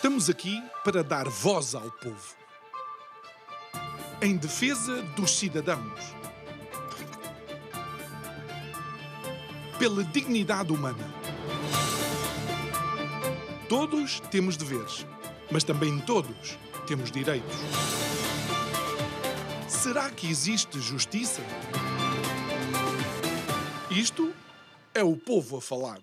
Estamos aqui para dar voz ao povo. Em defesa dos cidadãos. Pela dignidade humana. Todos temos deveres, mas também todos temos direitos. Será que existe justiça? Isto é o povo a falar.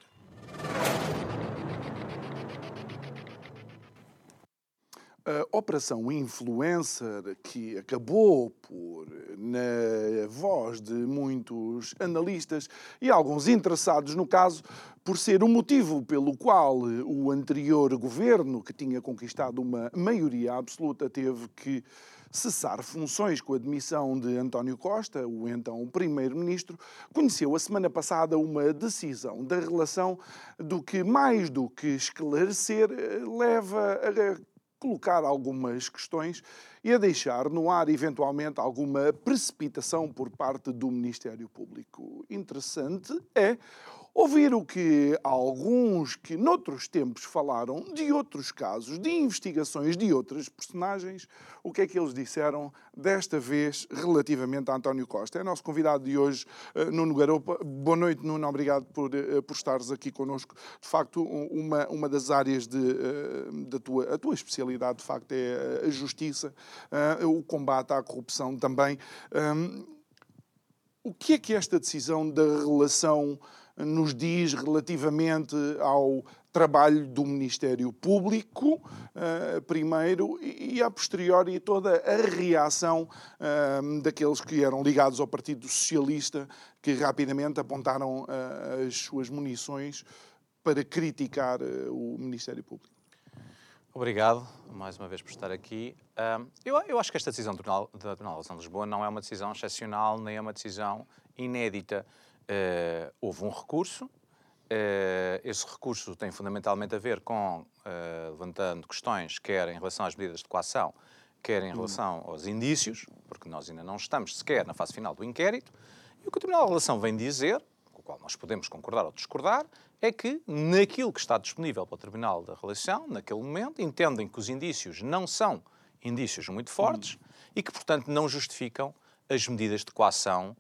A Operação Influencer, que acabou por, na voz de muitos analistas e alguns interessados no caso, por ser o motivo pelo qual o anterior governo, que tinha conquistado uma maioria absoluta, teve que cessar funções com a demissão de António Costa, o então primeiro-ministro, conheceu a semana passada uma decisão da relação do que, mais do que esclarecer, leva a colocar algumas questões e a deixar no ar, eventualmente, alguma precipitação por parte do Ministério Público. Interessante é ouvir o que alguns que noutros tempos falaram de outros casos, de investigações de outras personagens, o que é que eles disseram desta vez relativamente a António Costa. É nosso convidado de hoje, Nuno Garopa. Boa noite, Nuno. Obrigado por estares aqui connosco. De facto, uma das áreas da tua especialidade, de facto, é a justiça, o combate à corrupção também. O que é que esta decisão da relação nos diz relativamente ao trabalho do Ministério Público, primeiro, e a posteriori toda a reação daqueles que eram ligados ao Partido Socialista, que rapidamente apontaram as suas munições para criticar o Ministério Público? Obrigado, mais uma vez, por estar aqui. Eu acho que esta decisão da Tribunal de Relação de Lisboa não é uma decisão excepcional, nem é uma decisão inédita. Houve um recurso. Esse recurso tem fundamentalmente a ver com levantando questões, quer em relação às medidas de coação, quer em relação aos indícios, porque nós ainda não estamos sequer na fase final do inquérito. E o que o Tribunal de Relação vem dizer, com o qual nós podemos concordar ou discordar, é que naquilo que está disponível para o Tribunal da Relação, naquele momento, entendem que os indícios não são indícios muito fortes e que, portanto, não justificam as medidas de coação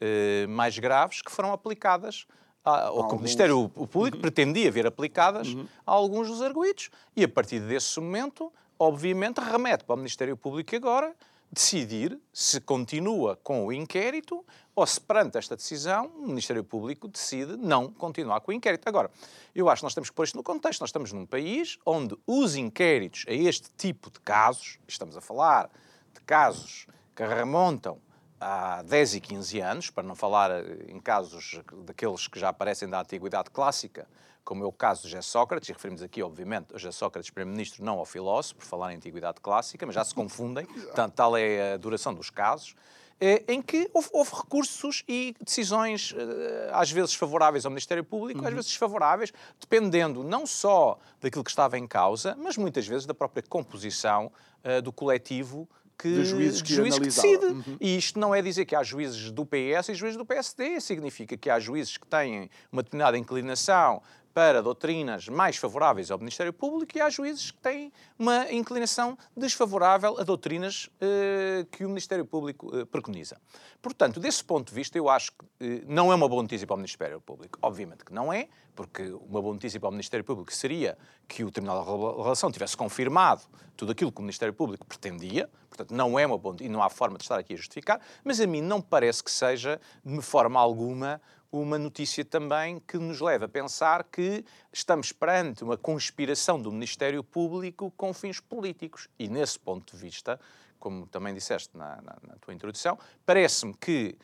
mais graves que foram aplicadas, ou que o Ministério Público pretendia ver aplicadas a alguns dos arguidos. E a partir desse momento, obviamente, remete para o Ministério Público agora decidir se continua com o inquérito ou se, perante esta decisão, o Ministério Público decide não continuar com o inquérito. Agora, eu acho que nós temos que pôr isto no contexto. Nós estamos num país onde os inquéritos a este tipo de casos, estamos a falar de casos que remontam há 10 e 15 anos, para não falar em casos daqueles que já aparecem da Antiguidade Clássica, como é o caso de José Sócrates, e referimos aqui, obviamente, a José Sócrates, primeiro-ministro, não ao filósofo, por falar em Antiguidade Clássica, mas já se confundem, tal é a duração dos casos, em que houve recursos e decisões, às vezes favoráveis ao Ministério Público, às vezes desfavoráveis, dependendo não só daquilo que estava em causa, mas muitas vezes da própria composição do coletivo de juízes que decide. E isto não é dizer que há juízes do PS e juízes do PSD, significa que há juízes que têm uma determinada inclinação para doutrinas mais favoráveis ao Ministério Público e há juízes que têm uma inclinação desfavorável a doutrinas que o Ministério Público preconiza. Portanto, desse ponto de vista, eu acho que não é uma boa notícia para o Ministério Público. Obviamente que não é, porque uma boa notícia para o Ministério Público seria que o Tribunal de Relação tivesse confirmado tudo aquilo que o Ministério Público pretendia. Portanto, não é uma boa notícia e não há forma de estar aqui a justificar, mas a mim não parece que seja, de forma alguma, uma notícia também que nos leva a pensar que estamos perante uma conspiração do Ministério Público com fins políticos. E, nesse ponto de vista, como também disseste na tua introdução, parece-me que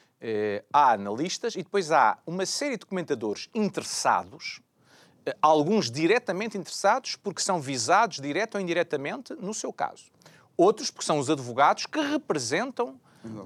há analistas e depois há uma série de comentadores interessados, alguns diretamente interessados porque são visados direto ou indiretamente no seu caso. Outros porque são os advogados que representam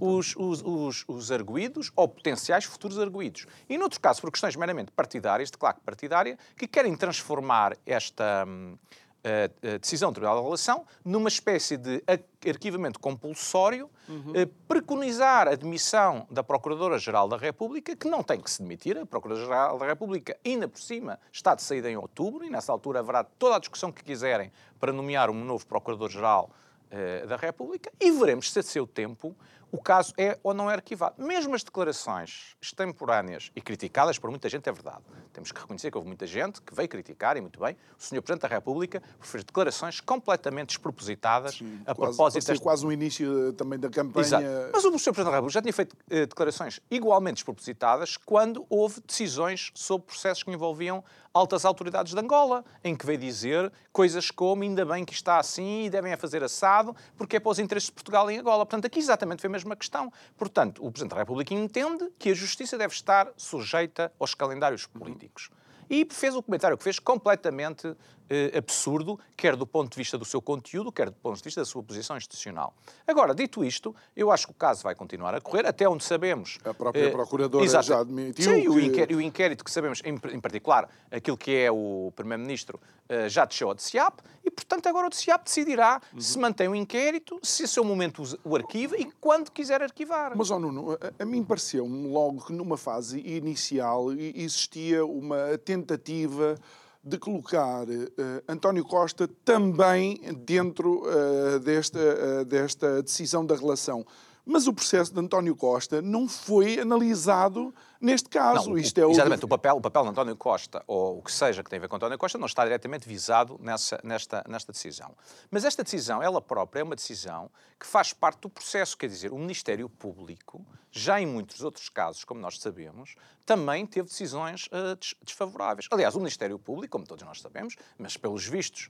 os arguidos ou potenciais futuros arguidos. E, noutro caso, por questões meramente partidárias, de claque partidária, que querem transformar a decisão do Tribunal de Relação numa espécie de arquivamento compulsório, preconizar a demissão da Procuradora-Geral da República, que não tem que se demitir. A Procuradora-Geral da República, ainda por cima, está de saída em outubro, e nessa altura haverá toda a discussão que quiserem para nomear um novo Procurador-Geral da República, e veremos se a seu tempo o caso é ou não é arquivado. Mesmo as declarações extemporâneas e criticadas por muita gente, é verdade. Temos que reconhecer que houve muita gente que veio criticar, e muito bem, o Sr. Presidente da República fez declarações completamente despropositadas a propósito... Pode ser quase um início também da campanha... Exato. Mas o Sr. Presidente da República já tinha feito declarações igualmente despropositadas quando houve decisões sobre processos que envolviam altas autoridades de Angola, em que veio dizer coisas como ainda bem que está assim e devem a fazer assado, porque é para os interesses de Portugal em Angola. Portanto, aqui exatamente foi a mesma questão. Portanto, o Presidente da República entende que a Justiça deve estar sujeita aos calendários políticos. E fez o comentário que fez completamente absurdo, quer do ponto de vista do seu conteúdo, quer do ponto de vista da sua posição institucional. Agora, dito isto, eu acho que o caso vai continuar a correr, até onde sabemos... A própria Procuradora já admitiu Sim, o inquérito que sabemos, em particular, aquilo que é o Primeiro-Ministro, já desceu ao DCIAP, e, portanto, agora o DCIAP decidirá se mantém o inquérito, se a seu momento o arquiva e quando quiser arquivar. Mas, Nuno, a mim pareceu-me logo que numa fase inicial existia uma tentativa de colocar António Costa também dentro desta decisão da relação. Mas o processo de António Costa não foi analisado neste caso. Não, exatamente, o papel de António Costa, ou o que seja que tem a ver com António Costa, não está diretamente visado nesta decisão. Mas esta decisão, ela própria, é uma decisão que faz parte do processo. Quer dizer, o Ministério Público, já em muitos outros casos, como nós sabemos, também teve decisões desfavoráveis. Aliás, o Ministério Público, como todos nós sabemos, mas pelos vistos,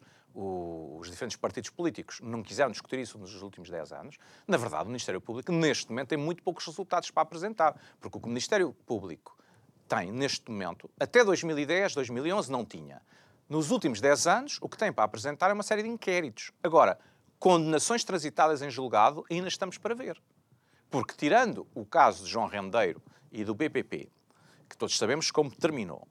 os diferentes partidos políticos não quiseram discutir isso nos últimos 10 anos. Na verdade, o Ministério Público, neste momento, tem muito poucos resultados para apresentar, porque o que o Ministério Público tem, neste momento, até 2010, 2011, não tinha. Nos últimos 10 anos, o que tem para apresentar é uma série de inquéritos. Agora, condenações transitadas em julgado, ainda estamos para ver. Porque, tirando o caso de João Rendeiro e do BPP, que todos sabemos como terminou,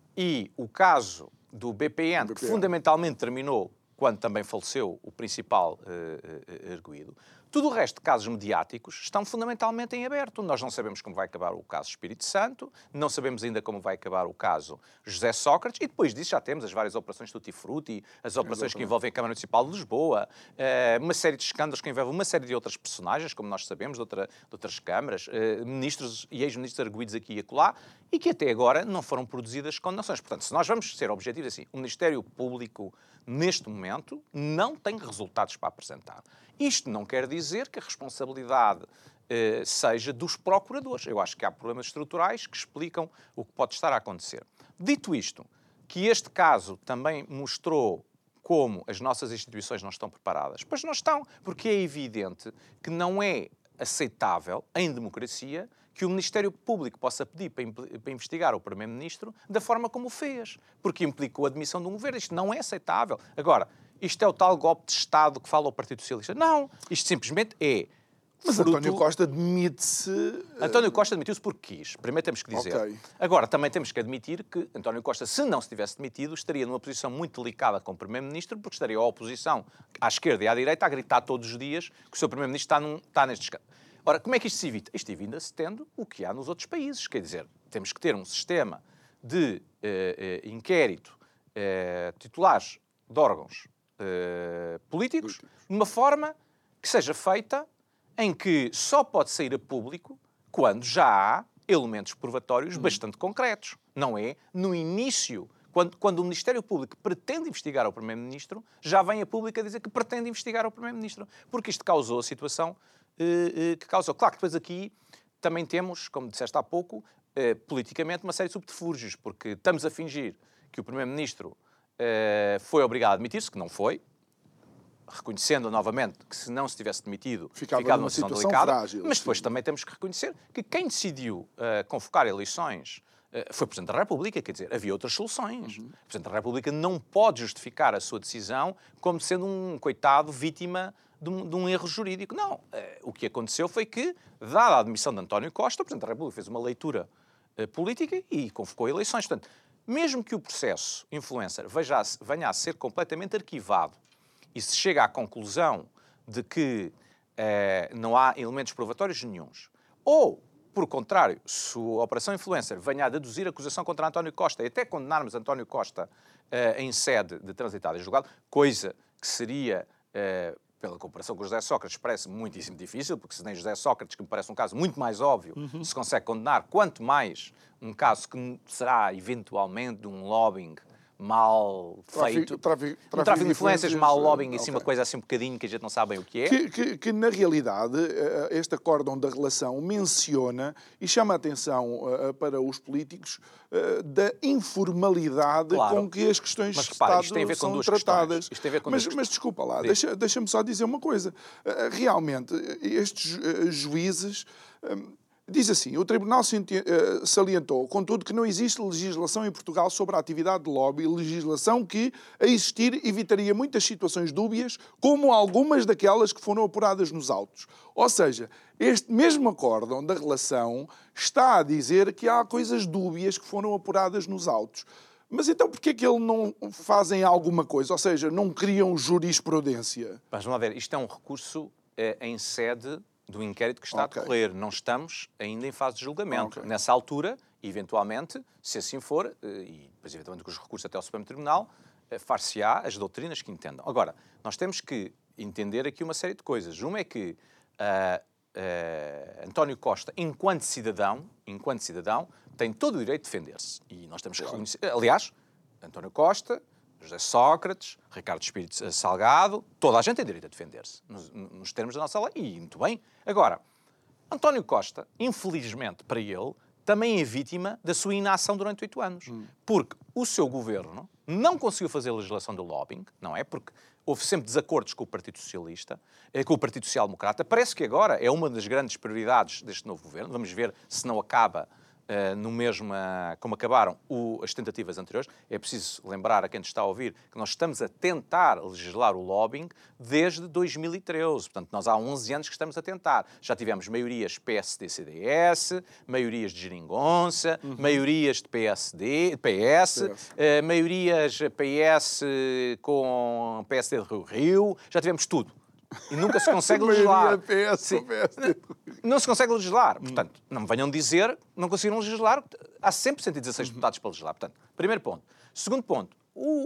e o caso do BPN, que fundamentalmente terminou quando também faleceu o principal arguido. Tudo o resto de casos mediáticos estão fundamentalmente em aberto. Nós não sabemos como vai acabar o caso Espírito Santo, não sabemos ainda como vai acabar o caso José Sócrates, e depois disso já temos as várias operações Tutti Frutti, as operações que envolvem a Câmara Municipal de Lisboa, uma série de escândalos que envolvem uma série de outras personagens, como nós sabemos, de outras câmaras, ministros e ex-ministros arguidos aqui e acolá, e que até agora não foram produzidas condenações. Portanto, se nós vamos ser objetivos assim, o Ministério Público, neste momento, não tem resultados para apresentar. Isto não quer dizer que a responsabilidade seja dos procuradores. Eu acho que há problemas estruturais que explicam o que pode estar a acontecer. Dito isto, que este caso também mostrou como as nossas instituições não estão preparadas. Pois não estão, porque é evidente que não é aceitável, em democracia, que o Ministério Público possa pedir para investigar o Primeiro-Ministro da forma como o fez, porque implicou a admissão de um governo. Isto não é aceitável. Agora, isto é o tal golpe de Estado que fala o Partido Socialista? Não. Isto simplesmente é... Mas António Costa demite-se... António Costa demitiu-se porque quis. Primeiro temos que dizer. Okay. Agora, também temos que admitir que António Costa, se não se tivesse demitido, estaria numa posição muito delicada como Primeiro-Ministro, porque estaria a oposição à esquerda e à direita a gritar todos os dias que o seu Primeiro-Ministro está neste escândalo. Ora, como é que isto se evita? Isto evita-se tendo o que há nos outros países. Quer dizer, temos que ter um sistema de inquérito titulares de órgãos políticos de uma forma que seja feita em que só pode sair a público quando já há elementos probatórios bastante concretos. Não é no início, quando o Ministério Público pretende investigar o Primeiro-Ministro, já vem a público a dizer que pretende investigar o Primeiro-Ministro. Porque isto causou a situação que causou. Claro que depois aqui também temos, como disseste há pouco, politicamente uma série de subterfúgios, porque estamos a fingir que o Primeiro-Ministro foi obrigado a admitir-se, que não foi, reconhecendo novamente que se não se tivesse demitido, ficava numa situação delicada, frágil, mas depois também temos que reconhecer que quem decidiu convocar eleições foi o Presidente da República, quer dizer, havia outras soluções. O Presidente da República não pode justificar a sua decisão como sendo um coitado vítima de um erro jurídico. Não. O que aconteceu foi que, dada a admissão de António Costa, o Presidente da República fez uma leitura política e convocou eleições. Portanto, mesmo que o processo influencer venha a ser completamente arquivado e se chega à conclusão de que não há elementos probatórios nenhuns, ou, por contrário, se a Operação Influencer venha a deduzir acusação contra António Costa e até condenarmos António Costa em sede de transitada e julgado, coisa que seria, pela comparação com José Sócrates, parece muitíssimo difícil, porque se nem José Sócrates, que me parece um caso muito mais óbvio, se consegue condenar, quanto mais um caso que será eventualmente de um lobbying mal feito. Tráfico de influências, mal lobbying, em cima, coisa assim um bocadinho que a gente não sabe bem o que é. Que na realidade, este acórdão da relação menciona e chama a atenção para os políticos da informalidade com que as questões de Estado são tratadas. Mas desculpa lá, deixa-me só dizer uma coisa. Realmente, estes juízes... Diz assim, o Tribunal salientou, contudo, que não existe legislação em Portugal sobre a atividade de lobby, legislação que, a existir, evitaria muitas situações dúbias, como algumas daquelas que foram apuradas nos autos. Ou seja, este mesmo acórdão da relação está a dizer que há coisas dúbias que foram apuradas nos autos. Mas então porquê que eles não fazem alguma coisa? Ou seja, não criam jurisprudência? Mas vamos lá ver, isto é um recurso em sede do inquérito que está a decorrer. Não estamos ainda em fase de julgamento. Nessa altura, eventualmente, se assim for, e depois eventualmente com os recursos até ao Supremo Tribunal, far-se-á as doutrinas que entendam. Agora, nós temos que entender aqui uma série de coisas. Uma é que António Costa, enquanto cidadão, tem todo o direito de defender-se. E nós temos que reconhecer... Aliás, António Costa, José Sócrates, Ricardo Espírito Salgado, toda a gente tem direito a defender-se, nos termos da nossa lei, e muito bem. Agora, António Costa, infelizmente para ele, também é vítima da sua inação durante 8 anos. Porque o seu governo não conseguiu fazer a legislação do lobbying, não é? Porque houve sempre desacordos com o Partido Socialista, com o Partido Social Democrata. Parece que agora é uma das grandes prioridades deste novo governo. Vamos ver se não acaba no mesmo, como acabaram as tentativas anteriores. É preciso lembrar a quem nos está a ouvir que nós estamos a tentar legislar o lobbying desde 2013. Portanto, nós há 11 anos que estamos a tentar. Já tivemos maiorias PSD-CDS, maiorias de Geringonça, maiorias de PS, maiorias PS com PSD de Rio. Já tivemos tudo. E nunca se consegue legislar. Não se consegue legislar. Portanto, não me venham dizer que não conseguiram legislar. Há sempre 116 deputados para legislar. Portanto, primeiro ponto. Segundo ponto,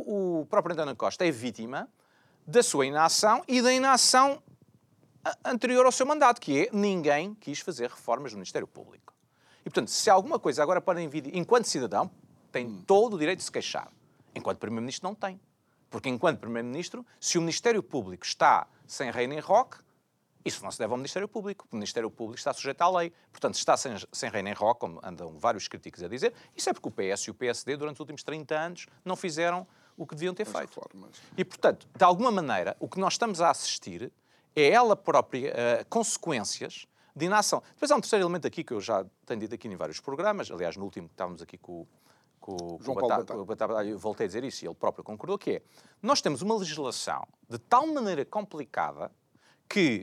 o próprio António Costa é vítima da sua inação e da inação anterior ao seu mandato, que é ninguém quis fazer reformas no Ministério Público. E, portanto, se há alguma coisa agora podem vir, enquanto cidadão, tem todo o direito de se queixar. Enquanto Primeiro-Ministro não tem. Porque, enquanto Primeiro-Ministro, se o Ministério Público está sem rei nem roque, isso não se deve ao Ministério Público. O Ministério Público está sujeito à lei. Portanto, se está sem rei nem roque, como andam vários críticos a dizer, isso é porque o PS e o PSD, durante os últimos 30 anos, não fizeram o que deviam ter feito. E, portanto, de alguma maneira, o que nós estamos a assistir é ela própria consequências de inação. Depois há um terceiro elemento aqui que eu já tenho dito aqui em vários programas, aliás, no último que estávamos aqui com o Batata, eu voltei a dizer isso e ele próprio concordou, que é, nós temos uma legislação de tal maneira complicada que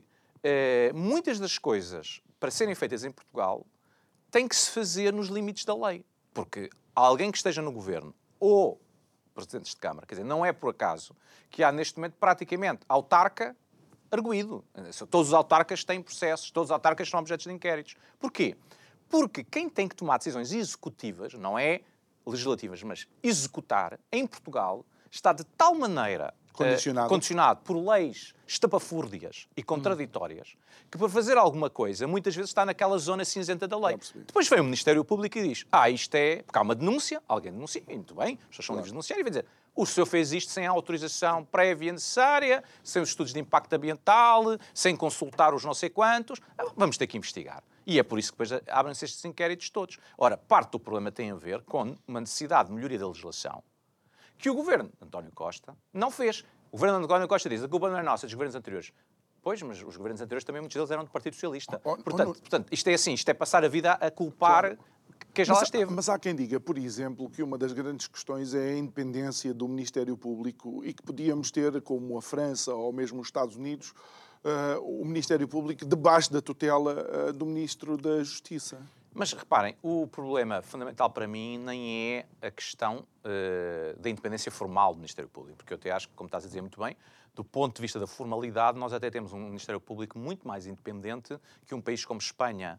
muitas das coisas, para serem feitas em Portugal, têm que se fazer nos limites da lei. Porque alguém que esteja no governo ou presidentes de Câmara, quer dizer, não é por acaso que há neste momento praticamente autarca arguido. Todos os autarcas têm processos, todos os autarcas são objetos de inquéritos. Porquê? Porque quem tem que tomar decisões executivas, não é legislativas, mas executar, em Portugal, está de tal maneira condicionado por leis estapafúrdias e contraditórias, que para fazer alguma coisa, muitas vezes está naquela zona cinzenta da lei. Depois vem o Ministério Público e diz, isto é... Porque há uma denúncia, alguém denuncia, e muito bem, as pessoas são livres de denunciar, e vai dizer, o senhor fez isto sem a autorização prévia necessária, sem os estudos de impacto ambiental, sem consultar os não sei quantos, vamos ter que investigar. E é por isso que depois abrem-se estes inquéritos todos. Ora, parte do problema tem a ver com uma necessidade de melhoria da legislação que o governo de António Costa não fez. O governo de António Costa diz, a culpa não é nossa, dos governos anteriores. Pois, mas os governos anteriores também, muitos deles eram do Partido Socialista. Portanto, isto é assim, isto é passar a vida a culpar quem já lá esteve. Mas há quem diga, por exemplo, que uma das grandes questões é a independência do Ministério Público e que podíamos ter, como a França ou mesmo os Estados Unidos, o Ministério Público debaixo da tutela do Ministro da Justiça. Mas reparem, o problema fundamental para mim nem é a questão da independência formal do Ministério Público, porque eu até acho que, como estás a dizer muito bem, do ponto de vista da formalidade, nós até temos um Ministério Público muito mais independente que um país como Espanha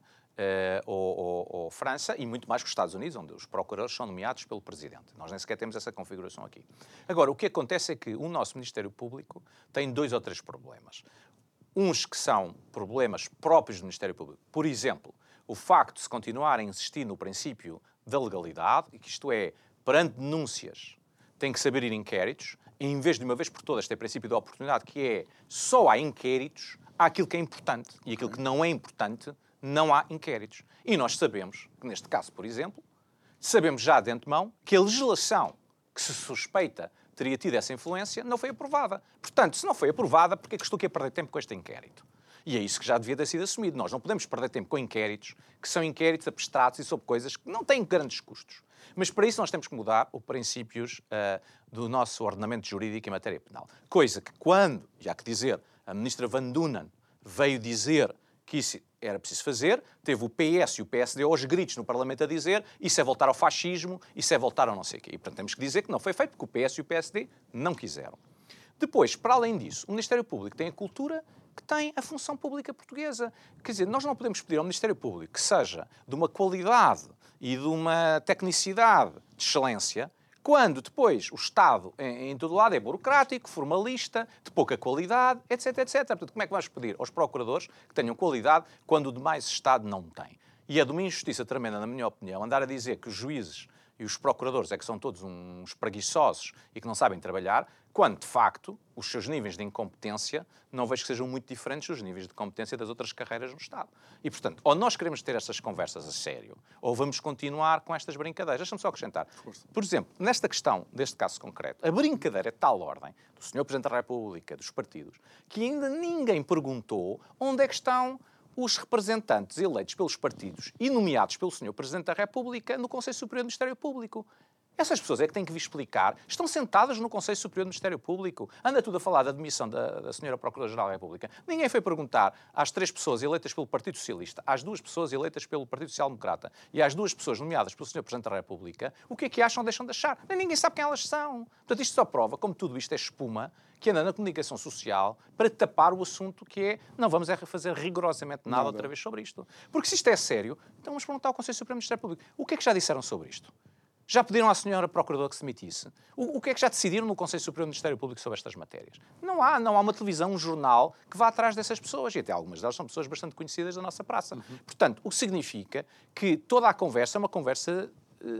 ou França, e muito mais que os Estados Unidos, onde os procuradores são nomeados pelo Presidente. Nós nem sequer temos essa configuração aqui. Agora, o que acontece é que o nosso Ministério Público tem 2 ou 3 problemas. Uns que são problemas próprios do Ministério Público. Por exemplo, o facto de se continuar a insistir no princípio da legalidade, e que isto é, perante denúncias, tem que saber ir inquéritos, e em vez de uma vez por todas ter princípio da oportunidade, que é só há inquéritos, há aquilo que é importante, e aquilo que não é importante, não há inquéritos. E nós sabemos que, neste caso, por exemplo, sabemos já de antemão que a legislação que se suspeita teria tido essa influência não foi aprovada. Portanto, se não foi aprovada, porque é que estou aqui a perder tempo com este inquérito? E é isso que já devia ter sido assumido. Nós não podemos perder tempo com inquéritos, que são inquéritos abstratos e sobre coisas que não têm grandes custos. Mas para isso nós temos que mudar os princípios do nosso ordenamento jurídico em matéria penal. Coisa que quando, e há que dizer, a ministra Van Dunen veio dizer que isso era preciso fazer, teve o PS e o PSD aos gritos no Parlamento a dizer isso é voltar ao fascismo, isso é voltar ao não sei o quê. E, portanto, temos que dizer que não foi feito porque o PS e o PSD não quiseram. Depois, para além disso, o Ministério Público tem a cultura que tem a função pública portuguesa. Quer dizer, nós não podemos pedir ao Ministério Público que seja de uma qualidade e de uma tecnicidade de excelência, quando depois o Estado, em todo lado, é burocrático, formalista, de pouca qualidade, etc, etc. Portanto, como é que vamos pedir aos procuradores que tenham qualidade quando o demais Estado não tem? E é de uma injustiça tremenda, na minha opinião, andar a dizer que os juízes e os procuradores é que são todos uns preguiçosos e que não sabem trabalhar, quando, de facto, os seus níveis de incompetência não vejo que sejam muito diferentes dos níveis de competência das outras carreiras no Estado. E, portanto, ou nós queremos ter estas conversas a sério, ou vamos continuar com estas brincadeiras. Deixa-me só acrescentar. Por exemplo, nesta questão, deste caso concreto, a brincadeira é de tal ordem, do Sr. Presidente da República, dos partidos, que ainda ninguém perguntou onde é que estão os representantes eleitos pelos partidos e nomeados pelo Sr. Presidente da República no Conselho Superior do Ministério Público. Essas pessoas é que têm que vir explicar. Estão sentadas no Conselho Superior do Ministério Público. Anda tudo a falar da demissão da Sra. Procuradora-Geral da República. Ninguém foi perguntar às 3 pessoas eleitas pelo Partido Socialista, às 2 pessoas eleitas pelo Partido Social Democrata e às 2 pessoas nomeadas pelo Sr. Presidente da República o que é que acham ou deixam de achar. Nem ninguém sabe quem elas são. Portanto, isto só prova, como tudo isto é espuma, que anda na comunicação social para tapar o assunto que é não vamos fazer rigorosamente nada outra vez sobre isto. Porque se isto é sério, então vamos perguntar ao Conselho Superior do Ministério Público. O que é que já disseram sobre isto? Já pediram à Sra. Procuradora que se demitisse? O que é que já decidiram no Conselho Superior do Ministério Público sobre estas matérias? Não há uma televisão, um jornal que vá atrás dessas pessoas. E até algumas delas são pessoas bastante conhecidas da nossa praça. Portanto, o que significa que toda a conversa é uma conversa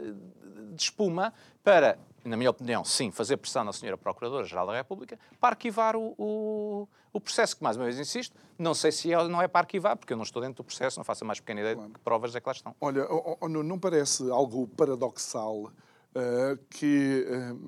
de espuma para, na minha opinião, sim, fazer pressão na Sra. Procuradora-Geral da República para arquivar o processo, que, mais uma vez insisto, não sei se é ou não é para arquivar, porque eu não estou dentro do processo, não faço a mais pequena ideia de que provas é que lá estão. Olha, não parece algo paradoxal que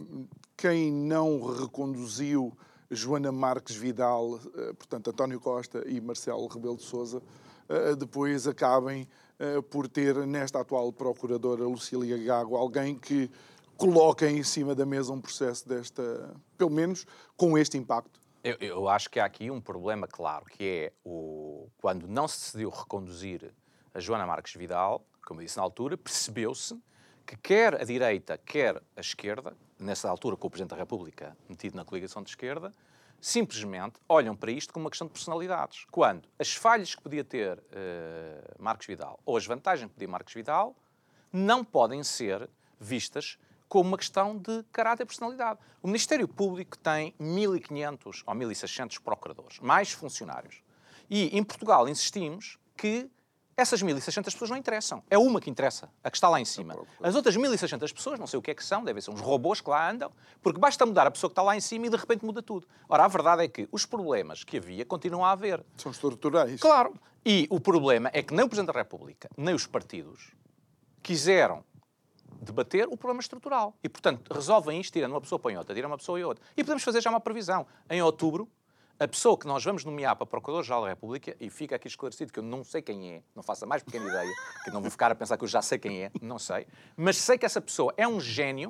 quem não reconduziu Joana Marques Vidal, portanto António Costa e Marcelo Rebelo de Sousa, depois acabem por ter nesta atual procuradora Lucília Gago alguém que coloca em cima da mesa um processo desta, pelo menos com este impacto? Eu acho que há aqui um problema claro, que é quando não se decidiu reconduzir a Joana Marques Vidal, como eu disse na altura, percebeu-se que quer a direita, quer a esquerda, nessa altura com o Presidente da República metido na coligação de esquerda, simplesmente olham para isto como uma questão de personalidades. Quando as falhas que podia ter Marques Vidal ou as vantagens que podia Marques Vidal não podem ser vistas como uma questão de caráter e personalidade. O Ministério Público tem 1.500 ou 1.600 procuradores, mais funcionários. E em Portugal insistimos que essas 1.600 pessoas não interessam. É uma que interessa, a que está lá em cima. As outras 1.600 pessoas, não sei o que é que são, devem ser uns robôs que lá andam, porque basta mudar a pessoa que está lá em cima e de repente muda tudo. Ora, a verdade é que os problemas que havia continuam a haver. São estruturais. Claro. E o problema é que nem o Presidente da República, nem os partidos quiseram debater o problema estrutural. E, portanto, resolvem isto, tirando uma pessoa para outra, tiram uma pessoa e outra. E podemos fazer já uma previsão. Em outubro, a pessoa que nós vamos nomear para Procurador-Geral da República, e fica aqui esclarecido que eu não sei quem é, não faço a mais pequena ideia, que não vou ficar a pensar que eu já sei quem é, não sei, mas sei que essa pessoa é um gênio,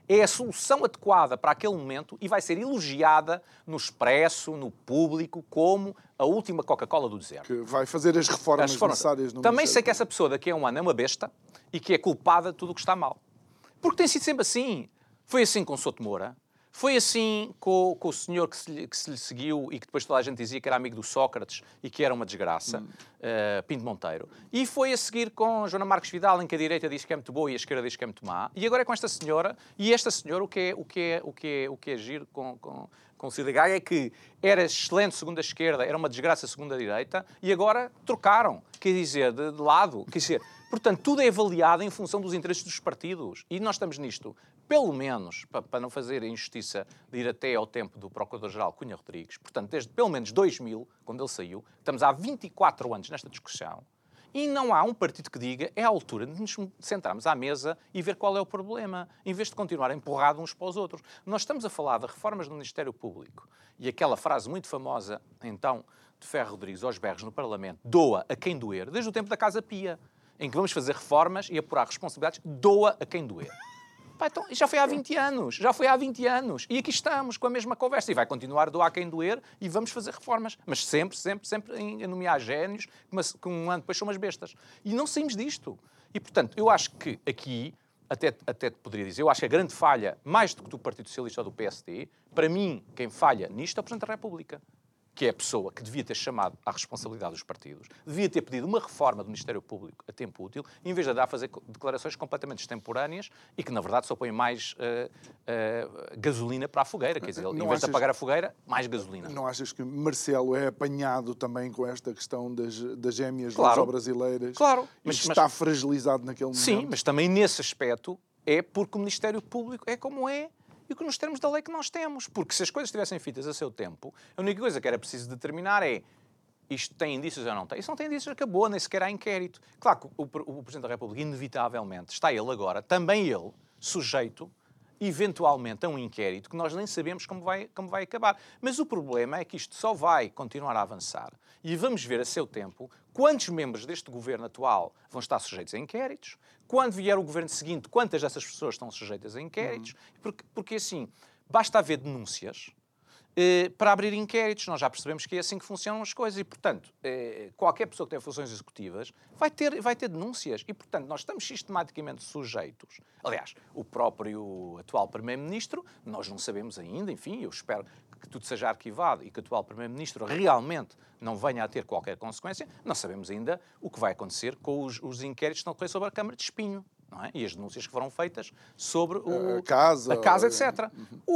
é a solução adequada para aquele momento e vai ser elogiada no Expresso, no Público, como a última Coca-Cola do deserto. Que vai fazer as reformas necessárias no Também sei Ministério que essa pessoa daqui a um ano é uma besta e que é culpada de tudo o que está mal. Porque tem sido sempre assim. Foi assim com Souto Moura, foi assim com o senhor que se lhe seguiu e que depois toda a gente dizia que era amigo do Sócrates e que era uma desgraça, Pinto Monteiro. E foi a seguir com Joana Marques Vidal, em que a direita diz que é muito boa e a esquerda diz que é muito má. E agora é com esta senhora. E esta senhora, o que é giro com o Cília Gaia é que era excelente segundo a esquerda, era uma desgraça segundo a direita, e agora trocaram, quer dizer, de lado. Quer dizer, portanto, tudo é avaliado em função dos interesses dos partidos. E nós estamos nisto, pelo menos, para não fazer a injustiça de ir até ao tempo do Procurador-Geral Cunha Rodrigues, portanto, desde pelo menos 2000, quando ele saiu, estamos há 24 anos nesta discussão, e não há um partido que diga é a altura de nos sentarmos à mesa e ver qual é o problema, em vez de continuar empurrado uns para os outros. Nós estamos a falar de reformas do Ministério Público e aquela frase muito famosa, então, de Ferro Rodrigues aos berros no Parlamento, doa a quem doer, desde o tempo da Casa Pia, em que vamos fazer reformas e apurar responsabilidades, doa a quem doer. Pá, então, já foi há 20 anos. E aqui estamos com a mesma conversa. E vai continuar a doar quem doer e vamos fazer reformas. Mas sempre em nomear génios, que um ano depois são umas bestas. E não saímos disto. E, portanto, eu acho que aqui, até te poderia dizer, eu acho que a grande falha, mais do que do Partido Socialista ou do PSD, para mim, quem falha nisto é o Presidente da República, que é a pessoa que devia ter chamado à responsabilidade dos partidos, devia ter pedido uma reforma do Ministério Público a tempo útil, em vez de dar a fazer declarações completamente extemporâneas e que, na verdade, só põem mais gasolina para a fogueira. Quer dizer, em vez de apagar a fogueira, mais gasolina. Não achas que Marcelo é apanhado também com esta questão das gêmeas luso-brasileiras? Claro. Mas está fragilizado naquele momento? Sim, mas também nesse aspecto é porque o Ministério Público é como é, e que nos termos da lei que nós temos. Porque se as coisas estivessem feitas a seu tempo, a única coisa que era preciso determinar é isto tem indícios ou não tem. Isso não tem indícios, acabou, nem sequer há inquérito. Claro que o Presidente da República, inevitavelmente, está ele agora, também ele, sujeito, eventualmente, a um inquérito que nós nem sabemos como vai acabar. Mas o problema é que isto só vai continuar a avançar e vamos ver a seu tempo quantos membros deste governo atual vão estar sujeitos a inquéritos, quando vier o governo seguinte, quantas dessas pessoas estão sujeitas a inquéritos, porque assim, basta haver denúncias para abrir inquéritos. Nós já percebemos que é assim que funcionam as coisas e, portanto, qualquer pessoa que tem funções executivas vai ter denúncias e, portanto, nós estamos sistematicamente sujeitos. Aliás, o próprio atual Primeiro-Ministro, nós não sabemos ainda, enfim, eu espero que tudo seja arquivado e que o atual Primeiro-Ministro realmente não venha a ter qualquer consequência, não sabemos ainda o que vai acontecer com os inquéritos que estão a decorrer sobre a Câmara de Espinho. Não é? E as denúncias que foram feitas sobre a casa, etc.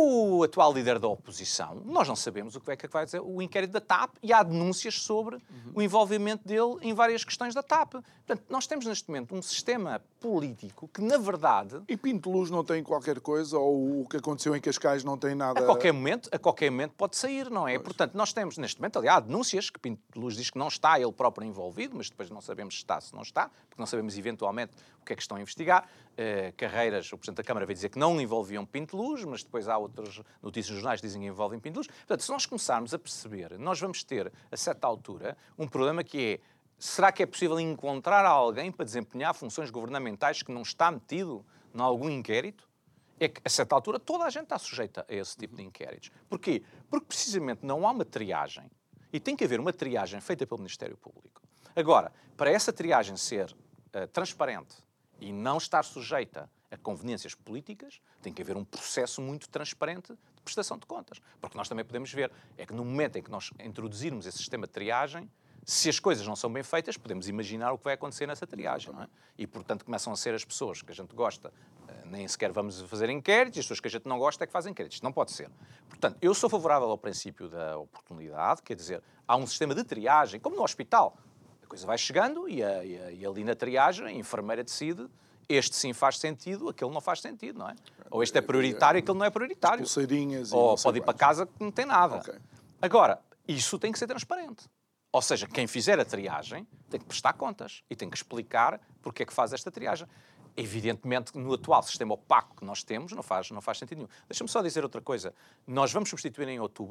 O atual líder da oposição, nós não sabemos o que é que vai dizer o inquérito da TAP e há denúncias sobre o envolvimento dele em várias questões da TAP. Portanto, nós temos neste momento um sistema político que, na verdade... E Pinto Luz não tem qualquer coisa? Ou o que aconteceu em Cascais não tem nada... A qualquer momento pode sair, não é? Pois. Portanto, nós temos neste momento, aliás, há denúncias que Pinto Luz diz que não está ele próprio envolvido, mas depois não sabemos se está, se não está, porque não sabemos eventualmente o que é que estão a investigar. Carreiras, o Presidente da Câmara veio dizer que não envolviam Pinto Luz, mas depois há outras notícias nos jornais que dizem que envolvem Pinto Luz. Portanto, se nós começarmos a perceber, nós vamos ter, a certa altura, um problema que é: será que é possível encontrar alguém para desempenhar funções governamentais que não está metido em algum inquérito? É que, a certa altura, toda a gente está sujeita a esse tipo de inquéritos. Porquê? Porque, precisamente, não há uma triagem. E tem que haver uma triagem feita pelo Ministério Público. Agora, para essa triagem ser transparente e não estar sujeita a conveniências políticas, tem que haver um processo muito transparente de prestação de contas. Porque nós também podemos ver, é que no momento em que nós introduzirmos esse sistema de triagem, se as coisas não são bem feitas, podemos imaginar o que vai acontecer nessa triagem, não é? E, portanto, começam a ser as pessoas que a gente gosta, nem sequer vamos fazer inquéritos, e as pessoas que a gente não gosta é que fazem inquéritos. Isto não pode ser. Portanto, eu sou favorável ao princípio da oportunidade, quer dizer, há um sistema de triagem, como no hospital. A coisa vai chegando e ali na triagem a enfermeira decide: este sim faz sentido, aquele não faz sentido, não é? Ou este é prioritário, aquele não é prioritário. Pulseirinhas e ou pode ir para casa que não tem nada. Okay. Agora, isso tem que ser transparente. Ou seja, quem fizer a triagem tem que prestar contas e tem que explicar porque é que faz esta triagem. Evidentemente, no atual sistema opaco que nós temos, não faz sentido nenhum. Deixa-me só dizer outra coisa. Nós vamos substituir em outubro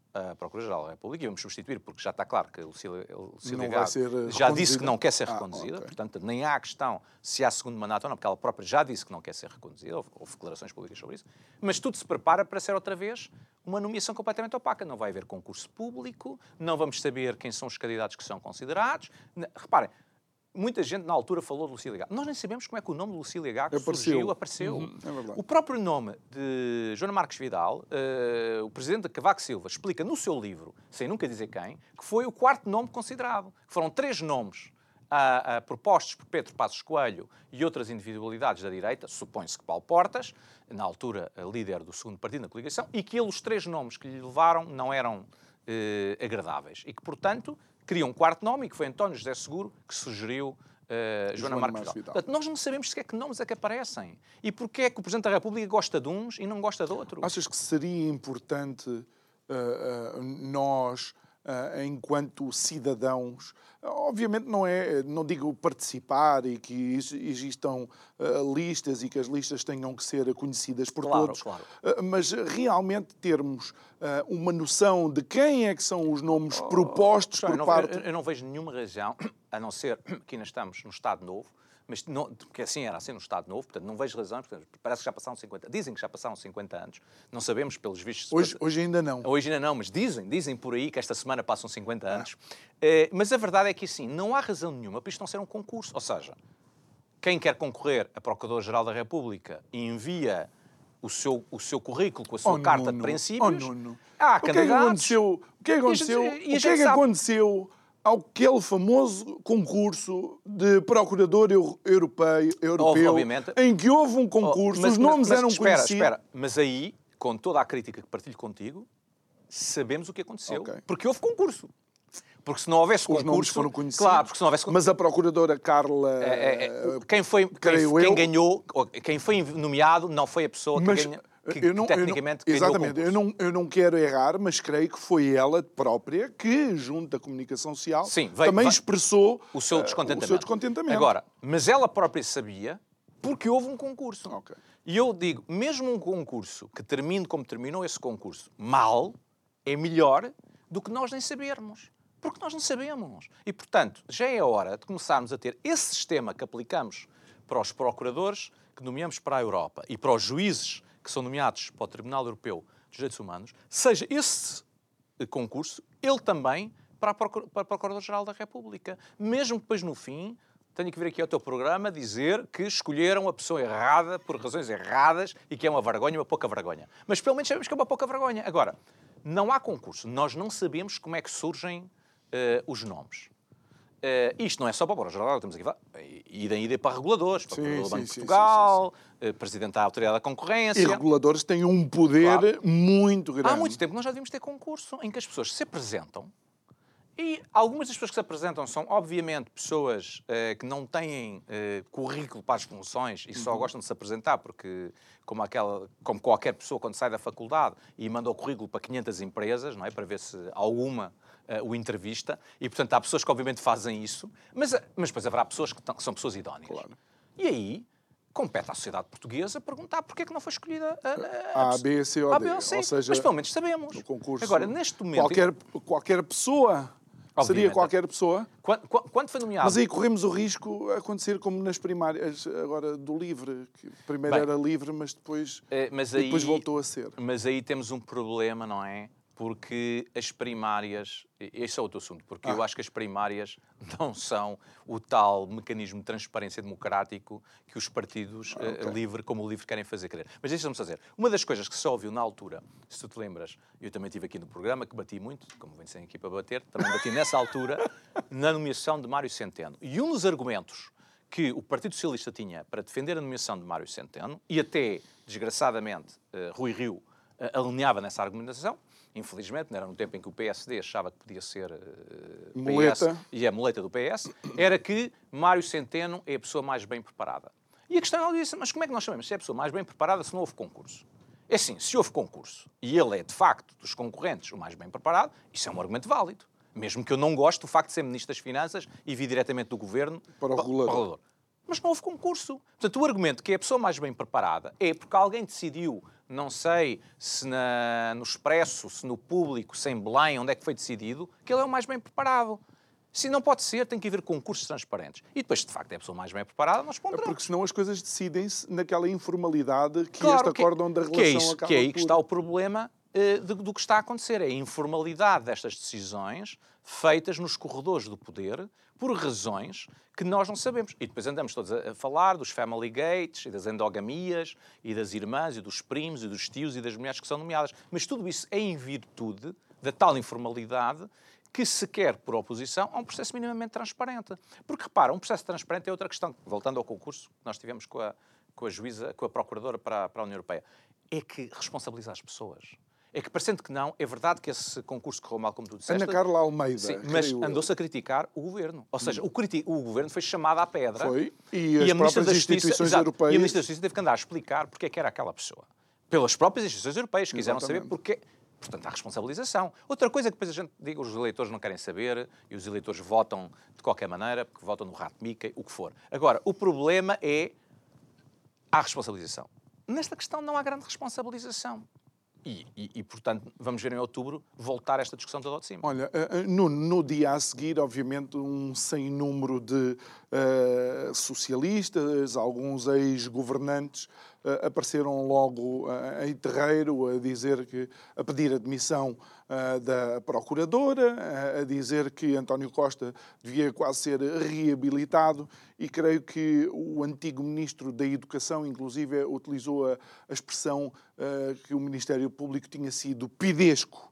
a Procuradora-Geral da República e vamos substituir, porque já está claro que a Lucília Não Gago vai ser já disse reconduzida? que não quer ser reconduzida, ok. portanto, nem há questão se há segundo mandato ou não, porque ela própria já disse que não quer ser reconduzida, houve declarações públicas sobre isso, mas tudo se prepara para ser outra vez uma nomeação completamente opaca. Não vai haver concurso público, não vamos saber quem são os candidatos que são considerados. Reparem, muita gente na altura falou de Lucília Gago. Nós nem sabemos como é que o nome de Lucília Gago surgiu, apareceu. É verdade. O próprio nome de Joana Marques Vidal, o presidente da Cavaco Silva, explica no seu livro, sem nunca dizer quem, que foi o quarto nome considerado. Foram 3 nomes propostos por Pedro Passos Coelho e outras individualidades da direita, supõe-se que Paulo Portas, na altura líder do segundo partido na coligação, e que os 3 nomes que lhe levaram não eram agradáveis. E que, portanto, queria um quarto nome e que foi António José Seguro que sugeriu Joana Marques Vidal. Portanto, nós não sabemos sequer que nomes é que aparecem. E porquê é que o Presidente da República gosta de uns e não gosta de outros? Achas que seria importante nós, enquanto cidadãos, obviamente não digo participar e que existam listas e que as listas tenham que ser conhecidas por todos, claro. Mas realmente termos uma noção de quem é que são os nomes propostos por parte... Eu não vejo nenhuma razão, a não ser que ainda estamos no Estado Novo, mas não, porque assim era assim no Estado Novo, portanto não vejo razão, parece que já passaram 50, dizem que já passaram 50 anos, não sabemos pelos vistos... Hoje ainda não. Hoje ainda não, mas dizem por aí que esta semana passam 50 anos. Mas a verdade é que assim, não há razão nenhuma para isto não ser um concurso, ou seja, quem quer concorrer a Procurador-Geral da República e envia o seu currículo com a sua carta de princípios, há candidatos... O que é que aconteceu aquele famoso concurso de procurador europeu Obviamente. em que houve um concurso, os nomes eram conhecidos... Espera, mas aí, com toda a crítica que partilho contigo, sabemos o que aconteceu, porque houve concurso. Porque se não houvesse concurso... Os nomes foram conhecidos. Claro, porque se não houvesse concurso... Mas a procuradora Carla... Quem foi nomeado não foi a pessoa que ganhou... tecnicamente ganhou o concurso. Eu não quero errar, mas creio que foi ela própria que, junto da comunicação social, também expressou o seu descontentamento. Agora, mas ela própria sabia porque houve um concurso. E eu digo, mesmo um concurso que termine como terminou esse concurso mal, é melhor do que nós nem sabermos. Porque nós não sabemos. E, portanto, já é a hora de começarmos a ter esse sistema que aplicamos para os procuradores que nomeamos para a Europa e para os juízes que são nomeados para o Tribunal Europeu dos Direitos Humanos, seja esse concurso, ele também para a Procuradora-Geral da República. Mesmo que depois, no fim, tenha que vir aqui ao teu programa dizer que escolheram a pessoa errada por razões erradas e que é uma vergonha, uma pouca vergonha. Mas pelo menos sabemos que é uma pouca vergonha. Agora, não há concurso. Nós não sabemos como é que surgem os nomes. Isto não é só para a Procuradora-Geral, temos aqui ida para reguladores, para o Banco de Portugal, Presidente da Autoridade da Concorrência. E reguladores têm um poder muito grande. Há muito tempo nós já devíamos ter concurso em que as pessoas se apresentam e algumas das pessoas que se apresentam são, obviamente, pessoas que não têm currículo para as funções e só gostam de se apresentar porque, como qualquer pessoa quando sai da faculdade e manda o currículo para 500 empresas, não é? Para ver se alguma o entrevista, e portanto há pessoas que obviamente fazem isso, mas depois haverá pessoas que são pessoas idóneas. Claro. E aí compete à sociedade portuguesa perguntar porque é que não foi escolhida A, B, C ou D. Ou seja, mas pelo menos sabemos. No concurso, agora, neste momento... Qualquer pessoa... Obviamente. Seria qualquer pessoa. Quando foi nomeado... Mas aí corremos o risco de acontecer como nas primárias agora do LIVRE, que primeiro era LIVRE, mas depois voltou a ser. Mas aí temos um problema, não é? Porque as primárias... Esse é outro assunto, porque eu acho que as primárias não são o tal mecanismo de transparência democrático que os partidos como o LIVRE querem fazer crer. Mas deixa-me fazer. Uma das coisas que se ouviu na altura, se tu te lembras, eu também estive aqui no programa, que bati muito, como venho sem aqui para bater, também bati nessa altura, na nomeação de Mário Centeno. E um dos argumentos que o Partido Socialista tinha para defender a nomeação de Mário Centeno, e até, desgraçadamente, Rui Rio alinhava nessa argumentação, infelizmente, não era no tempo em que o PSD achava que podia ser muleta. E a muleta do PS, era que Mário Centeno é a pessoa mais bem preparada. E a questão é, mas como é que nós sabemos se é a pessoa mais bem preparada se não houve concurso? É assim, se houve concurso e ele é, de facto, dos concorrentes, o mais bem preparado, isso é um argumento válido. Mesmo que eu não goste do facto de ser Ministro das Finanças e vir diretamente do Governo para o regulador. Mas não houve concurso. Portanto, o argumento que é a pessoa mais bem preparada é porque alguém decidiu, não sei se no Expresso, se no Público, se em Belém, onde é que foi decidido, que ele é o mais bem preparado. Se não pode ser, tem que haver concursos transparentes. E depois, de facto, é a pessoa mais bem preparada, nós ponderamos. Porque senão as coisas decidem-se naquela informalidade que este acórdão da relação acaba que é aí que está o problema do que está a acontecer. É a informalidade destas decisões feitas nos corredores do poder por razões que nós não sabemos. E depois andamos todos a falar dos family gates e das endogamias e das irmãs e dos primos e dos tios e das mulheres que são nomeadas. Mas tudo isso é em virtude da tal informalidade que se quer, por oposição, a um processo minimamente transparente. Porque, repara, um processo transparente é outra questão. Voltando ao concurso que nós tivemos com a juíza, com a procuradora para a União Europeia, é que responsabiliza as pessoas. É que, parecendo que não, é verdade que esse concurso correu mal, como tu disseste. Ana Carla Almeida. Sim, mas andou-se a criticar o governo. Ou seja, o governo foi chamado à pedra. Foi. E as próprias instituições europeias. E a Ministra da Justiça teve que andar a explicar porque é que era aquela pessoa. Pelas próprias instituições europeias, que quiseram saber porque. Portanto, há responsabilização. Outra coisa que depois a gente diga, os eleitores não querem saber e os eleitores votam de qualquer maneira, porque votam no rato Mickey, o que for. Agora, o problema é a responsabilização. Nesta questão não há grande responsabilização. E, portanto, vamos ver em outubro voltar esta discussão toda ao de cima. Olha, no dia a seguir, obviamente, um sem número de socialistas, alguns ex-governantes, apareceram logo em terreiro a pedir a demissão da procuradora, a dizer que António Costa devia quase ser reabilitado, e creio que o antigo ministro da Educação, inclusive, utilizou a expressão que o Ministério Público tinha sido pidesco.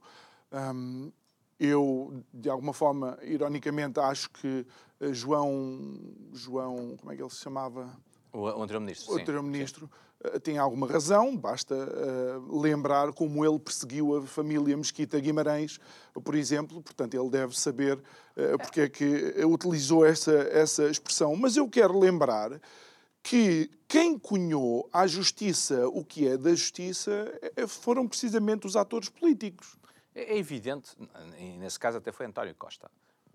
Eu, de alguma forma, ironicamente, acho que João, como é que ele se chamava? O anterior ministro, o anterior ministro tem alguma razão, basta lembrar como ele perseguiu a família Mesquita Guimarães, por exemplo, portanto ele deve saber porque é que utilizou essa expressão. Mas eu quero lembrar que quem cunhou à justiça o que é da justiça foram precisamente os atores políticos. É evidente, e nesse caso até foi António Costa.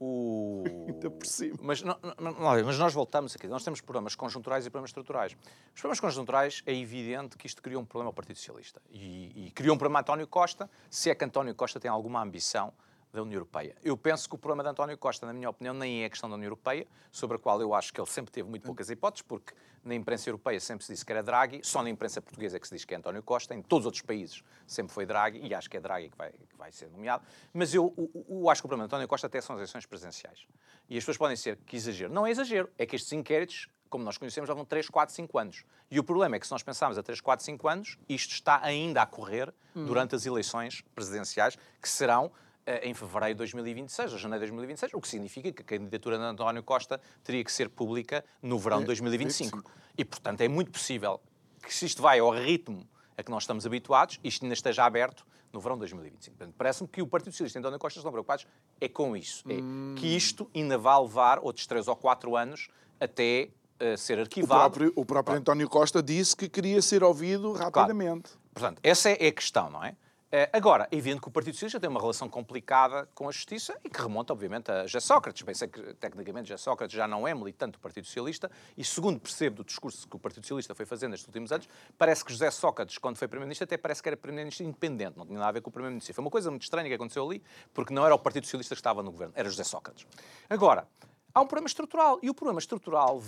Mas nós voltamos aqui. Nós temos problemas conjunturais e problemas estruturais. Os problemas conjunturais é evidente que isto criou um problema ao Partido Socialista. E criou um problema a António Costa, se é que António Costa tem alguma ambição da União Europeia. Eu penso que o problema de António Costa, na minha opinião, nem é a questão da União Europeia, sobre a qual eu acho que ele sempre teve muito poucas hipóteses, porque na imprensa europeia sempre se disse que era Draghi, só na imprensa portuguesa é que se diz que é António Costa, em todos os outros países sempre foi Draghi, e acho que é Draghi que vai ser nomeado. Mas eu acho que o problema de António Costa até são as eleições presidenciais. E as pessoas podem dizer que exagero. Não é exagero, é que estes inquéritos, como nós conhecemos, já vão 3, 4, 5 anos. E o problema é que se nós pensarmos a 3, 4, 5 anos, isto está ainda a correr durante as eleições presidenciais, que serão em fevereiro de 2026, ou janeiro de 2026, o que significa que a candidatura de António Costa teria que ser pública no verão de 2025. E, portanto, é muito possível que, se isto vai ao ritmo a que nós estamos habituados, isto ainda esteja aberto no verão de 2025. Portanto, parece-me que o Partido Socialista e António Costa estão preocupados com isso. É que isto ainda vai levar outros 3 ou 4 anos até ser arquivado. O próprio António Costa disse que queria ser ouvido rapidamente. Claro. Portanto, essa é a questão, não é? Agora, é evidente que o Partido Socialista tem uma relação complicada com a Justiça e que remonta, obviamente, a José Sócrates. Bem, sei que, tecnicamente, José Sócrates já não é militante do Partido Socialista e, segundo percebo do discurso que o Partido Socialista foi fazendo nestes últimos anos, parece que José Sócrates, quando foi Primeiro-Ministro, até parece que era Primeiro-Ministro independente, não tinha nada a ver com o Primeiro-Ministro. Foi uma coisa muito estranha que aconteceu ali, porque não era o Partido Socialista que estava no governo, era José Sócrates. Agora, há um problema estrutural e o problema estrutural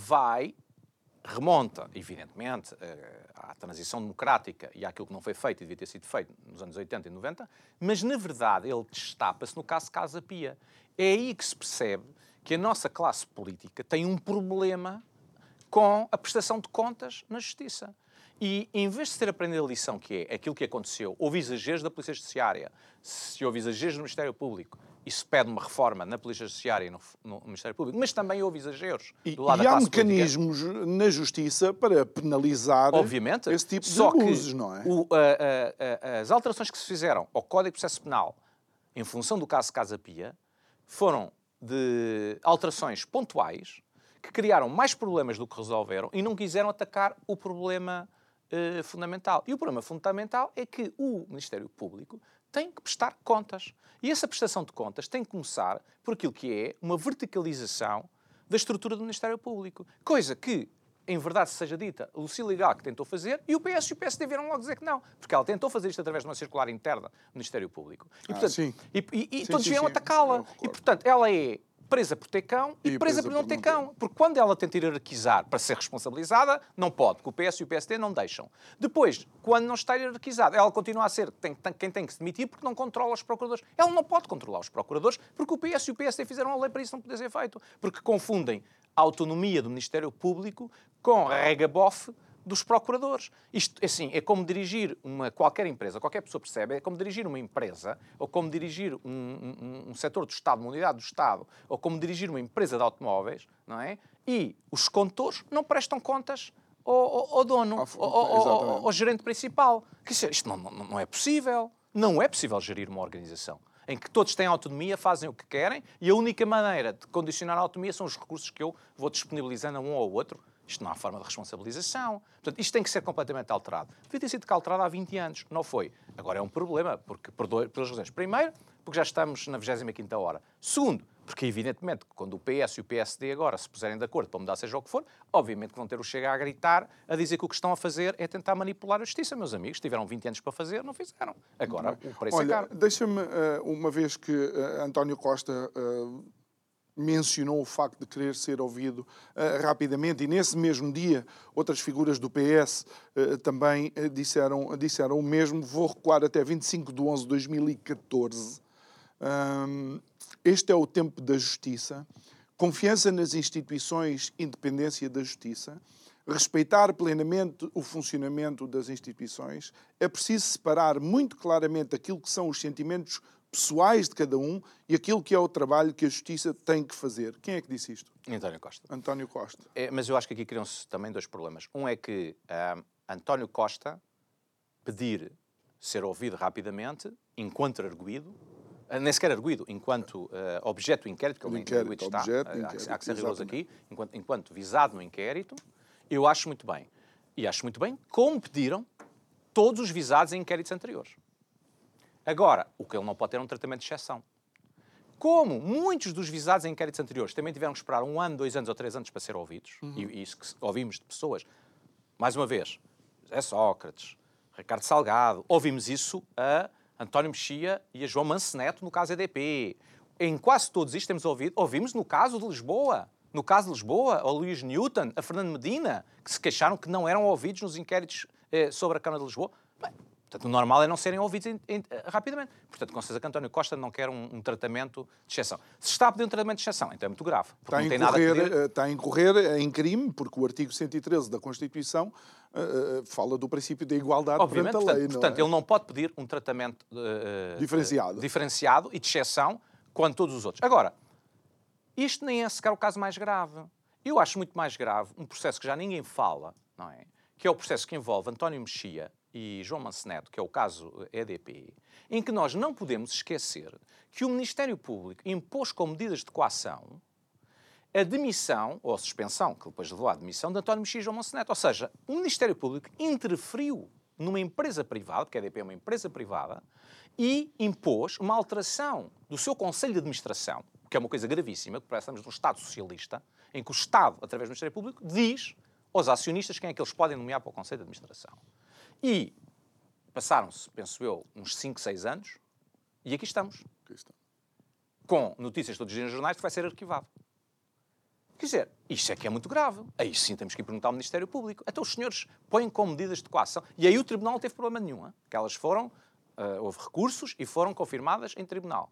remonta, evidentemente, à transição democrática e àquilo que não foi feito e devia ter sido feito nos anos 80 e 90, mas, na verdade, ele destapa-se no caso Casa Pia. É aí que se percebe que a nossa classe política tem um problema com a prestação de contas na Justiça. E, em vez de ter aprendido a lição que é aquilo que aconteceu, houve exageros da Polícia Judiciária, se houve exageros no Ministério Público, e se pede uma reforma na Polícia Judiciária e no Ministério Público, mas também houve exageros do lado da classe política. E há mecanismos na Justiça para penalizar, obviamente, esse tipo de abusos, não é? As alterações que se fizeram ao Código de Processo Penal em função do caso Casa Pia foram de alterações pontuais que criaram mais problemas do que resolveram e não quiseram atacar o problema fundamental. E o problema fundamental é que o Ministério Público tem que prestar contas. E essa prestação de contas tem que começar por aquilo que é uma verticalização da estrutura do Ministério Público. Coisa que em verdade seja dita, a Lucília Gala que tentou fazer, e o PS e o PSD vieram logo dizer que não, porque ela tentou fazer isto através de uma circular interna do Ministério Público. E, portanto, sim. Todos vieram atacá-la. Eu recordo. E, portanto, ela é presa por ter cão e presa por não ter cão. Porque quando ela tenta hierarquizar para ser responsabilizada, não pode, porque o PS e o PSD não deixam. Depois, quando não está hierarquizada, ela continua a ser quem tem que se demitir porque não controla os procuradores. Ela não pode controlar os procuradores porque o PS e o PSD fizeram a lei para isso não poder ser feito. Porque confundem a autonomia do Ministério Público com a regabofe dos procuradores. Isto, assim, é como dirigir qualquer empresa, qualquer pessoa percebe, é como dirigir uma empresa, ou como dirigir um setor do Estado, uma unidade do Estado, ou como dirigir uma empresa de automóveis, não é? E os condutores não prestam contas ao dono, ao gerente principal. Quer dizer, isto não é possível. Não é possível gerir uma organização em que todos têm autonomia, fazem o que querem, e a única maneira de condicionar a autonomia são os recursos que eu vou disponibilizando a um ou ao outro. Isto não há forma de responsabilização. Portanto, isto tem que ser completamente alterado. Devia ter sido alterado há 20 anos. Não foi. Agora é um problema, por duas razões. Primeiro, porque já estamos na 25ª hora. Segundo, porque evidentemente quando o PS e o PSD agora se puserem de acordo para mudar seja o que for, obviamente que vão ter o Chega a gritar, a dizer que o que estão a fazer é tentar manipular a justiça. Meus amigos, tiveram 20 anos para fazer, não fizeram. Agora o preço é caro. Deixa-me, uma vez que António Costa mencionou o facto de querer ser ouvido rapidamente, e nesse mesmo dia outras figuras do PS também disseram o mesmo. Vou recuar até 25/11/2014. Este é o tempo da justiça, confiança nas instituições, independência da justiça, respeitar plenamente o funcionamento das instituições. É preciso separar muito claramente aquilo que são os sentimentos pessoais de cada um e aquilo que é o trabalho que a justiça tem que fazer. Quem é que disse isto? António Costa. António Costa. Mas eu acho que aqui criam-se também dois problemas. Um é que António Costa pedir ser ouvido rapidamente, enquanto arguido, nem sequer arguido, enquanto objeto do inquérito, que ele nem arguido está, há que ser rigoroso aqui, enquanto visado no inquérito, eu acho muito bem. E acho muito bem como pediram todos os visados em inquéritos anteriores. Agora, o que ele não pode ter é um tratamento de exceção. Como muitos dos visados em inquéritos anteriores também tiveram que esperar 1 ano, 2 anos ou 3 anos para ser ouvidos, e isso que ouvimos de pessoas, mais uma vez, José Sócrates, Ricardo Salgado, ouvimos isso a António Mexia e a João Manceneto no caso EDP. Em quase todos isto temos ouvido, ouvimos no caso de Lisboa. No caso de Lisboa, ao Luís Newton, a Fernando Medina, que se queixaram que não eram ouvidos nos inquéritos sobre a Câmara de Lisboa. Bem, portanto, o normal é não serem ouvidos rapidamente. Portanto, com certeza que António Costa não quer um tratamento de exceção. Se está a pedir um tratamento de exceção, então é muito grave. Está a incorrer em crime, porque o artigo 113 da Constituição fala do princípio da igualdade perante a lei. Portanto, ele não pode pedir um tratamento diferenciado e de exceção quanto todos os outros. Agora, isto nem é sequer o caso mais grave. Eu acho muito mais grave um processo que já ninguém fala, não é? Que é o processo que envolve António Mexia e João Manceneto, que é o caso EDP, em que nós não podemos esquecer que o Ministério Público impôs com medidas de coação a demissão, ou a suspensão, que depois levou à demissão, de António Mexia e João Manceneto. Ou seja, o Ministério Público interferiu numa empresa privada, porque a EDP é uma empresa privada, e impôs uma alteração do seu Conselho de Administração, que é uma coisa gravíssima, porque parece que estamos num Estado socialista, em que o Estado, através do Ministério Público, diz aos acionistas quem é que eles podem nomear para o Conselho de Administração. E passaram-se, penso eu, uns 5, 6 anos, e aqui estamos. Com notícias todos os dias nos jornais que vai ser arquivado. Quer dizer, isto é que é muito grave. Aí sim temos que ir perguntar ao Ministério Público. Então os senhores põem como medidas de coação. E aí o Tribunal não teve problema nenhum. Hein? Que elas foram, houve recursos e foram confirmadas em Tribunal.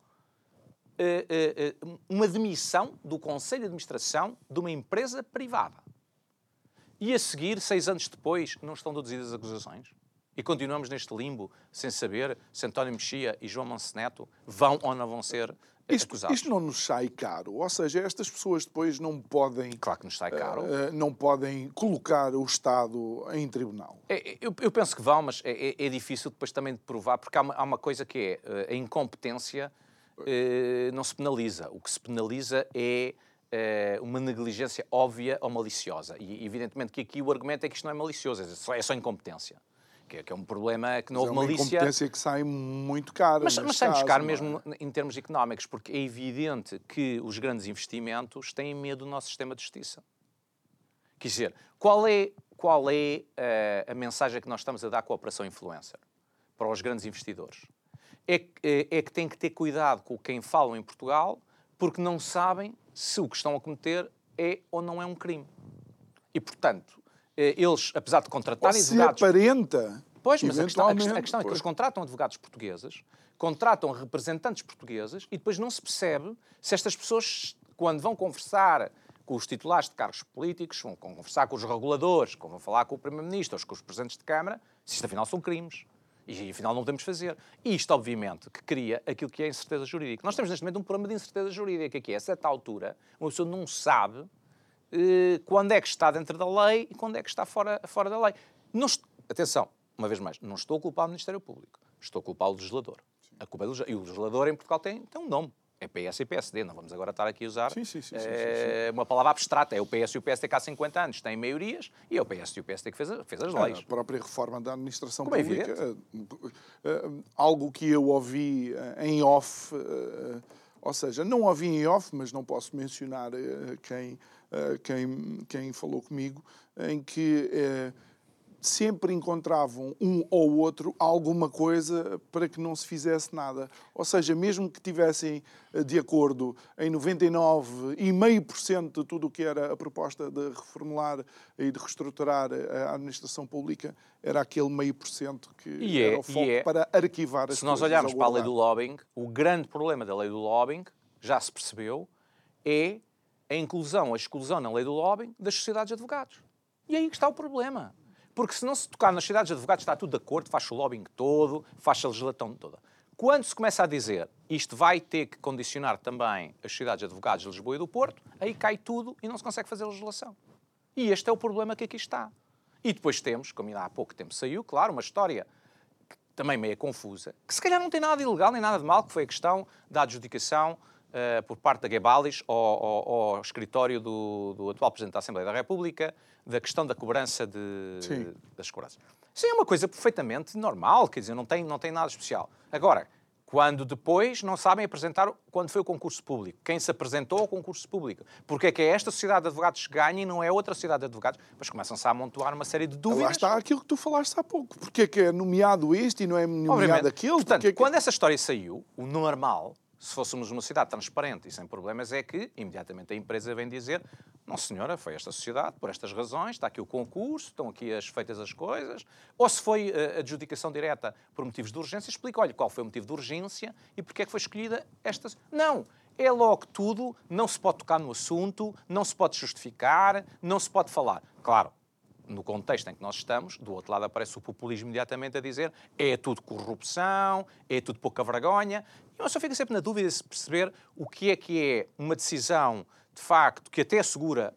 Uma demissão do Conselho de Administração de uma empresa privada. E a seguir, 6 anos depois, não estão deduzidas as acusações? E continuamos neste limbo, sem saber se António Mexia e João Manceneto vão ou não vão ser acusados. Isto não nos sai caro? Ou seja, estas pessoas depois não podem... Claro que nos sai caro. Não podem colocar o Estado em tribunal. Eu penso que vão, mas é difícil depois também de provar, porque há uma coisa que é a incompetência não se penaliza. O que se penaliza é uma negligência óbvia ou maliciosa. E evidentemente que aqui o argumento é que isto não é malicioso, é só incompetência. Que é um problema que não houve malícia. É uma incompetência que sai muito cara. Mas sai-nos caro mesmo em termos económicos, porque é evidente que os grandes investimentos têm medo do nosso sistema de justiça. Quer dizer, qual é a mensagem que nós estamos a dar com a Operação Influencer para os grandes investidores? É que têm que ter cuidado com quem falam em Portugal, porque não sabem se o que estão a cometer é ou não é um crime. E, portanto, eles, apesar de contratarem advogados... se aparenta... Pois, mas a questão é que eles contratam advogados portugueses, contratam representantes portugueses e depois não se percebe se estas pessoas, quando vão conversar com os titulares de cargos políticos, vão conversar com os reguladores, vão falar com o Primeiro-Ministro ou com os Presidentes de Câmara, se isto afinal são crimes. E afinal não podemos fazer. E isto, obviamente, que cria aquilo que é a incerteza jurídica. Nós temos neste momento um problema de incerteza jurídica, que é, a certa altura, uma pessoa não sabe quando é que está dentro da lei e quando é que está fora da lei. Atenção, uma vez mais, não estou a culpar o Ministério Público, estou a culpar o legislador. A culpa é do legislador. E o legislador em Portugal tem um nome. É PS e PSD, não vamos agora estar aqui a usar uma palavra abstrata. É o PS e o PSD que há 50 anos têm maiorias e é o PS e o PSD que fez as leis. A própria reforma da administração Como pública, algo que eu ouvi em off, ou seja, não ouvi em off, mas não posso mencionar quem falou comigo, em que sempre encontravam um ou outro alguma coisa para que não se fizesse nada. Ou seja, mesmo que tivessem de acordo em 99,5% de tudo o que era a proposta de reformular e de reestruturar a administração pública, era aquele 0,5% que era o foco para arquivar as coisas. Se nós olharmos para a lei do lobbying, o grande problema da lei do lobbying, já se percebeu, é a inclusão, a exclusão na lei do lobbying das sociedades de advogados. E aí que está o problema. Porque se não se tocar nas sociedades de advogados está tudo de acordo, faz-se o lobbying todo, faz-se a legislação toda. Quando se começa a dizer isto vai ter que condicionar também as sociedades de advogados de Lisboa e do Porto, aí cai tudo e não se consegue fazer a legislação. E este é o problema que aqui está. E depois temos, como ainda há pouco tempo saiu, claro, uma história também meio confusa, que se calhar não tem nada de ilegal nem nada de mal, que foi a questão da adjudicação por parte da Gebalis ao escritório do atual Presidente da Assembleia da República, da questão da cobrança das seguranças. Isso é uma coisa perfeitamente normal, quer dizer, não tem nada especial. Agora, quando depois não sabem apresentar quando foi o concurso público, quem se apresentou ao concurso público, porque é que esta sociedade de advogados ganha e não é outra sociedade de advogados, mas começam-se a amontoar uma série de dúvidas. Lá está aquilo que tu falaste há pouco. Porque é que é nomeado este e não é nomeado aquele? Portanto, quando essa história saiu, o normal, se fôssemos uma sociedade transparente e sem problemas, é que imediatamente a empresa vem dizer: não senhora, foi esta sociedade, por estas razões, está aqui o concurso, estão aqui feitas as coisas. Ou se foi a adjudicação direta por motivos de urgência, explica, olha, qual foi o motivo de urgência e porque é que foi escolhida esta... Não, é logo tudo, não se pode tocar no assunto, não se pode justificar, não se pode falar. Claro, no contexto em que nós estamos, do outro lado aparece o populismo imediatamente a dizer é tudo corrupção, é tudo pouca vergonha. Eu só fico sempre na dúvida de perceber o que é uma decisão, de facto, que até assegura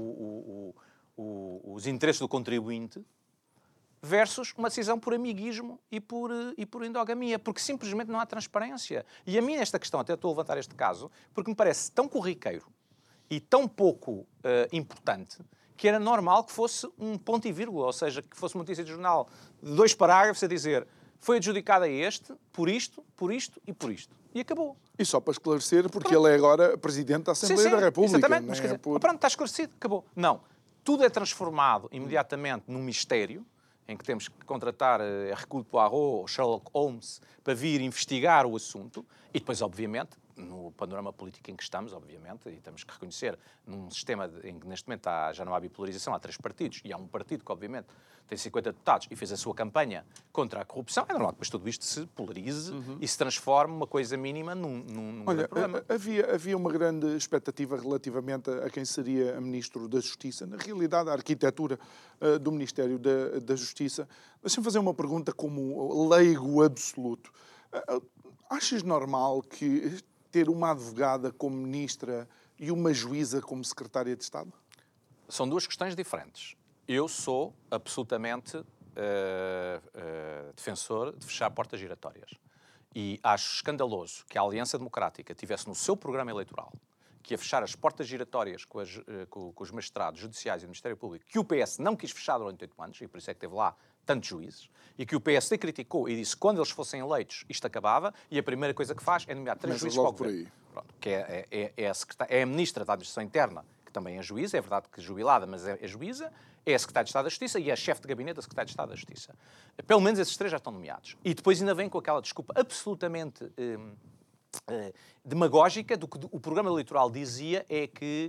os interesses do contribuinte, versus uma decisão por amiguismo e por endogamia, porque simplesmente não há transparência. E a mim esta questão, até estou a levantar este caso, porque me parece tão corriqueiro e tão pouco importante, que era normal que fosse um ponto e vírgula, ou seja, que fosse uma notícia de jornal de 2 parágrafos a dizer foi adjudicado a este, por isto e por isto. E acabou. E só para esclarecer, porque ele é agora Presidente da Assembleia da República. Exatamente, mas quer dizer, pronto, está esclarecido, acabou. Não, tudo é transformado imediatamente num mistério, em que temos que contratar Hercule Poirot ou Sherlock Holmes para vir investigar o assunto, e depois, obviamente, no panorama político em que estamos, obviamente, e temos que reconhecer, num sistema em que neste momento já não há bipolarização, há 3 partidos, e há um partido que, obviamente, tem 50 deputados e fez a sua campanha contra a corrupção, é normal que depois tudo isto se polarize e se transforme uma coisa mínima num Olha, problema. Havia uma grande expectativa relativamente a quem seria a Ministro da Justiça. Na realidade, a arquitetura do Ministério da Justiça. Deixa-me fazer uma pergunta como leigo absoluto. Achas normal que ter uma advogada como ministra e uma juíza como secretária de Estado? São 2 questões diferentes. Eu sou absolutamente defensor de fechar portas giratórias. E acho escandaloso que a Aliança Democrática tivesse no seu programa eleitoral que ia fechar as portas giratórias com os magistrados judiciais e do Ministério Público, que o PS não quis fechar durante 8 anos, e por isso é que teve lá tantos juízes, e que o PSD criticou e disse que quando eles fossem eleitos isto acabava, e a primeira coisa que faz é nomear 3 juízes para o governo. Pronto, que é a Ministra da Administração Interna, que também é juíza, é verdade que jubilada, mas é juíza, é secretário de Estado da Justiça e é chefe de gabinete da secretário de Estado da Justiça. Pelo menos esses 3 já estão nomeados. E depois ainda vem com aquela desculpa absolutamente demagógica do que o programa eleitoral dizia é que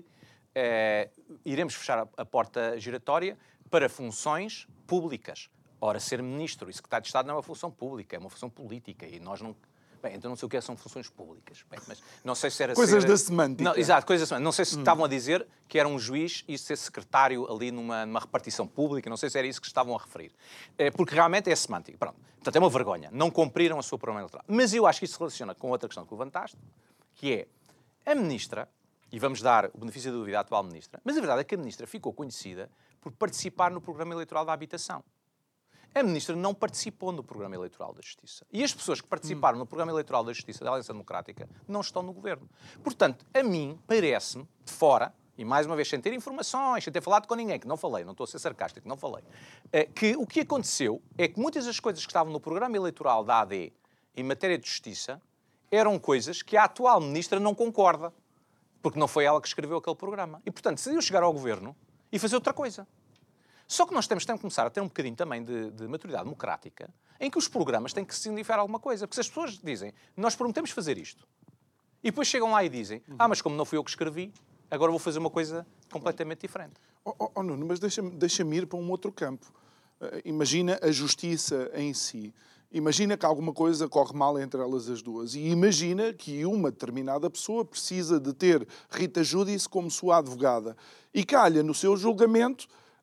iremos fechar a porta giratória para funções públicas. Ora, ser ministro e secretário de Estado não é uma função pública, é uma função política e nós não... Bem, então não sei o que são funções públicas. Bem, mas não sei se era coisas da semântica. Não, exato, coisas da semântica. Não sei se estavam a dizer que era um juiz e ser secretário ali numa repartição pública. Não sei se era isso que estavam a referir. Porque realmente é semântica. Pronto. Portanto, é uma vergonha. Não cumpriram a sua programa eleitoral. Mas eu acho que isso se relaciona com outra questão que levantaste, que é a ministra, e vamos dar o benefício da dúvida à atual ministra, mas a verdade é que a ministra ficou conhecida por participar no programa eleitoral da habitação. A ministra não participou no programa eleitoral da Justiça. E as pessoas que participaram no programa eleitoral da Justiça da Aliança Democrática não estão no governo. Portanto, a mim, parece-me, de fora, e mais uma vez sem ter informações, sem ter falado com ninguém, que não falei, não estou a ser sarcástico, não falei, que o que aconteceu é que muitas das coisas que estavam no programa eleitoral da AD em matéria de justiça eram coisas que a atual ministra não concorda, porque não foi ela que escreveu aquele programa. E, portanto, decidiu chegar ao governo e fazer outra coisa. Só que nós temos que começar a ter um bocadinho também de maturidade democrática, em que os programas têm que significar alguma coisa. Porque se as pessoas dizem, nós prometemos fazer isto, e depois chegam lá e dizem, mas como não fui eu que escrevi, agora vou fazer uma coisa completamente diferente. Nuno, mas deixa-me ir para um outro campo. Imagina a justiça em si. Imagina que alguma coisa corre mal entre elas as duas. E imagina que uma determinada pessoa precisa de ter Rita Giudice como sua advogada. E calha no seu julgamento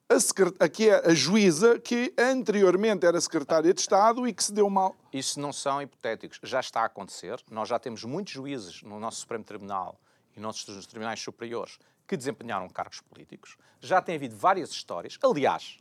que é a juíza que anteriormente era secretária de Estado e que se deu mal. Isso não são hipotéticos. Já está a acontecer. Nós já temos muitos juízes no nosso Supremo Tribunal e nos tribunais superiores que desempenharam cargos políticos. Já tem havido várias histórias. Aliás,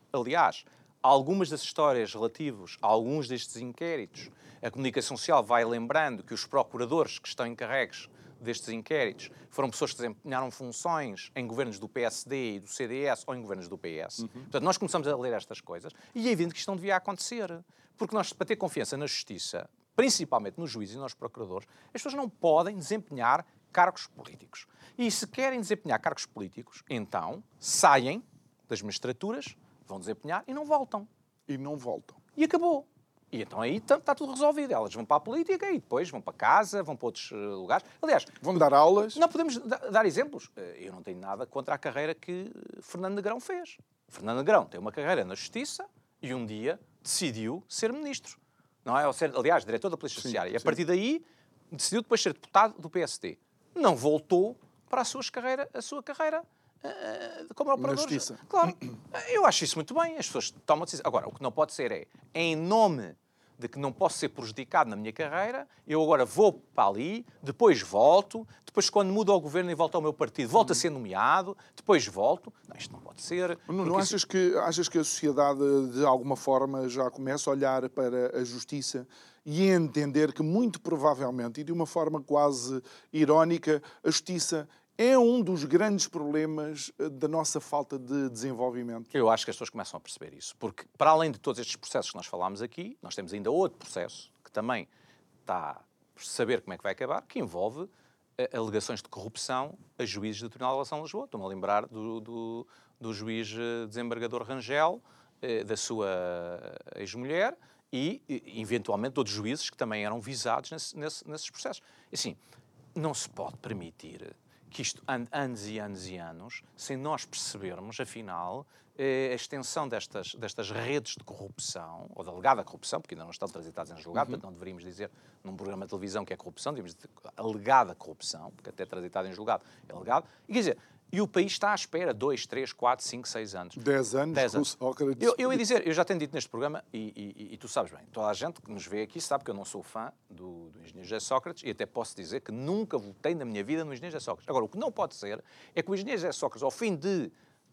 algumas das histórias relativas a alguns destes inquéritos, a comunicação social vai lembrando que os procuradores que estão encarregues destes inquéritos foram pessoas que desempenharam funções em governos do PSD e do CDS ou em governos do PS. Portanto, nós começamos a ler estas coisas e é evidente que isto não devia acontecer. Porque nós, para ter confiança na justiça, principalmente nos juízes e nos procuradores, as pessoas não podem desempenhar cargos políticos. E se querem desempenhar cargos políticos, então saem das magistraturas, vão desempenhar e não voltam. E não voltam. E acabou. E então aí está tudo resolvido. Elas vão para a política e depois vão para casa, vão para outros lugares. Aliás, vão dar aulas. Não podemos dar exemplos. Eu não tenho nada contra a carreira que Fernando Negrão fez. Fernando Negrão tem uma carreira na Justiça e um dia decidiu ser ministro. Não é? Ou ser, aliás, diretor da Polícia Judiciária. E a partir daí decidiu depois ser deputado do PSD. Não voltou para a sua carreira como operador. Na Justiça. Claro. Eu acho isso muito bem. As pessoas tomam decisão. Agora, o que não pode ser é, em nome de que não posso ser prejudicado na minha carreira, eu agora vou para ali, depois volto, depois quando mudo ao governo e volto ao meu partido, volto a ser nomeado, depois volto. Não, isto não pode ser. Não achas que a sociedade, de alguma forma, já começa a olhar para a justiça e a entender que, muito provavelmente, e de uma forma quase irónica, a justiça é um dos grandes problemas da nossa falta de desenvolvimento? Eu acho que as pessoas começam a perceber isso. Porque, para além de todos estes processos que nós falámos aqui, nós temos ainda outro processo que também está por saber como é que vai acabar, que envolve alegações de corrupção a juízes do Tribunal de Relação de Lisboa. Estou-me a lembrar do juiz desembargador Rangel, da sua ex-mulher e, eventualmente, de outros juízes que também eram visados nesses processos. E, assim, não se pode permitir que isto ande anos e anos e anos sem nós percebermos, afinal, a extensão destas redes de corrupção, ou de alegada corrupção, porque ainda não estão transitados em julgado, portanto não deveríamos dizer num programa de televisão que é corrupção, deveríamos dizer alegada corrupção, porque até transitado em julgado é alegado. E quer dizer, e o país está à espera 2, 3, 4, 5, 6 anos. 10 anos. Eu ia dizer, eu já tenho dito neste programa, e tu sabes bem, toda a gente que nos vê aqui sabe que eu não sou fã do engenheiro José Sócrates e até posso dizer que nunca votei na minha vida no engenheiro José Sócrates. Agora, o que não pode ser é que o engenheiro José Sócrates, ao fim de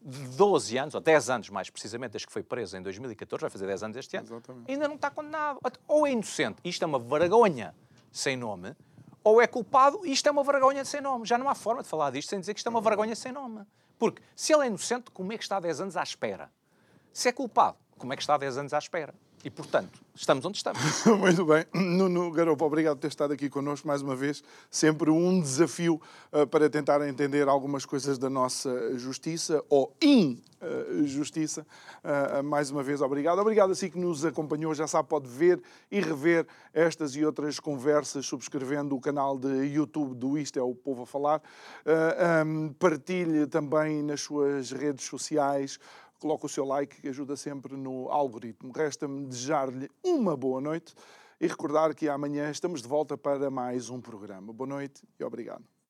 12 anos, ou 10 anos mais precisamente, desde que foi preso em 2014, vai fazer 10 anos este ano, exatamente, ainda não está condenado. Ou é inocente, isto é uma vergonha sem nome, ou é culpado, isto é uma vergonha sem nome. Já não há forma de falar disto sem dizer que isto é uma vergonha sem nome. Porque se ele é inocente, como é que está há 10 anos à espera? Se é culpado, como é que está há 10 anos à espera? E, portanto, estamos onde estamos. Muito bem. Nuno Garopo, obrigado por ter estado aqui connosco mais uma vez. Sempre um desafio para tentar entender algumas coisas da nossa justiça ou injustiça. Mais uma vez, obrigado. Obrigado a si que nos acompanhou. Já sabe, pode ver e rever estas e outras conversas subscrevendo o canal de YouTube do Isto é o Povo a Falar. Partilhe também nas suas redes sociais. Coloque o seu like, que ajuda sempre no algoritmo. Resta-me desejar-lhe uma boa noite e recordar que amanhã estamos de volta para mais um programa. Boa noite e obrigado.